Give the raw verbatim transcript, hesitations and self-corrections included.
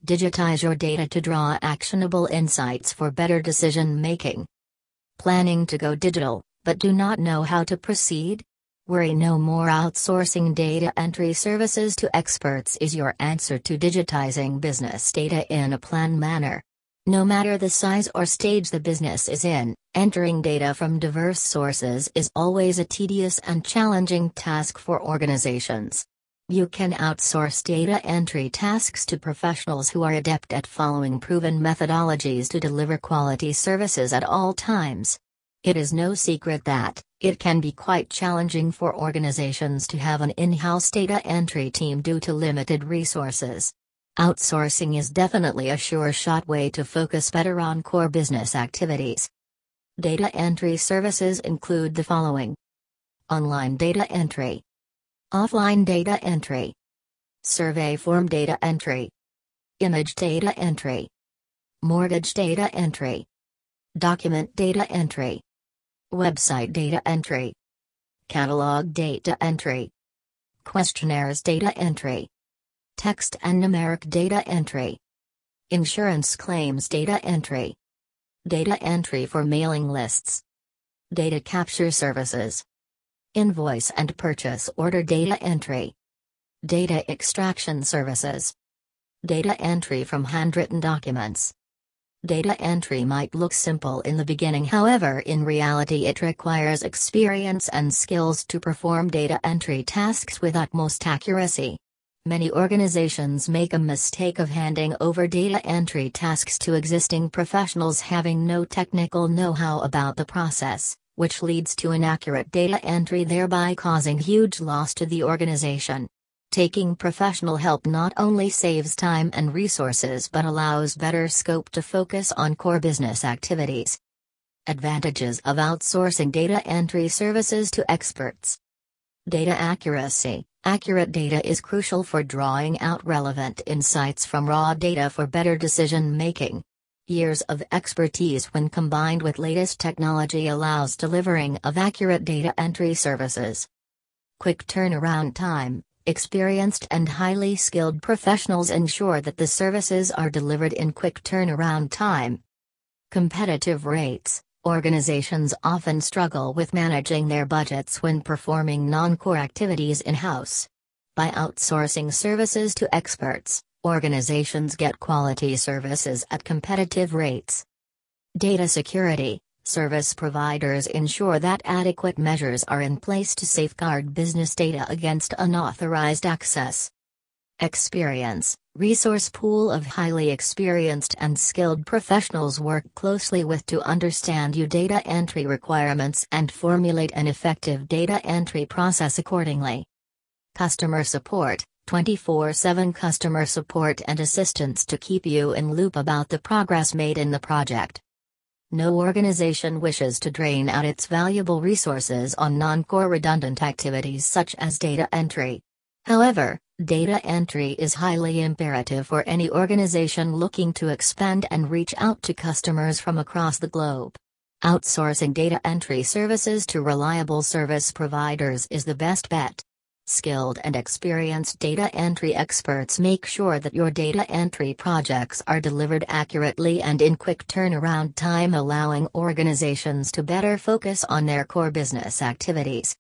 Digitize your data to draw actionable insights for better decision making. Planning to go digital, but do not know how to proceed? Worry no more. Outsourcing data entry services to experts is your answer to digitizing business data in a planned manner. No matter the size or stage the business is in, entering data from diverse sources is always a tedious and challenging task for organizations. You can outsource data entry tasks to professionals who are adept at following proven methodologies to deliver quality services at all times. It is no secret that it can be quite challenging for organizations to have an in-house data entry team due to limited resources. Outsourcing is definitely a sure-shot way to focus better on core business activities. Data entry services include the following: online data entry, offline data entry, survey form data entry, image data entry, mortgage data entry, document data entry, website data entry, catalog data entry, questionnaires data entry, text and numeric data entry, insurance claims data entry, data entry for mailing lists, data capture services, invoice and purchase order data entry, data extraction services, data entry from handwritten documents. Data entry might look simple in the beginning, however, in reality, it requires experience and skills to perform data entry tasks with utmost accuracy. Many organizations make a mistake of handing over data entry tasks to existing professionals having no technical know-how about the process, which leads to inaccurate data entry, thereby causing huge loss to the organization. Taking professional help not only saves time and resources but allows better scope to focus on core business activities. Advantages of outsourcing data entry services to experts. Data accuracy. Accurate data is crucial for drawing out relevant insights from raw data for better decision making. Years of expertise when combined with latest technology allows delivering of accurate data entry services. Quick turnaround time. Experienced and highly skilled professionals ensure that the services are delivered in quick turnaround time. Competitive rates. Organizations often struggle with managing their budgets when performing non-core activities in-house. By outsourcing services to experts, organizations get quality services at competitive rates. Data security. Service providers ensure that adequate measures are in place to safeguard business data against unauthorized access. Experience. Resource pool of highly experienced and skilled professionals work closely with to understand your data entry requirements and formulate an effective data entry process accordingly. Customer support. twenty-four seven customer support and assistance to keep you in loop about the progress made in the project. No organization wishes to drain out its valuable resources on non-core redundant activities such as data entry. However, data entry is highly imperative for any organization looking to expand and reach out to customers from across the globe. Outsourcing data entry services to reliable service providers is the best bet. Skilled and experienced data entry experts make sure that your data entry projects are delivered accurately and in quick turnaround time, allowing organizations to better focus on their core business activities.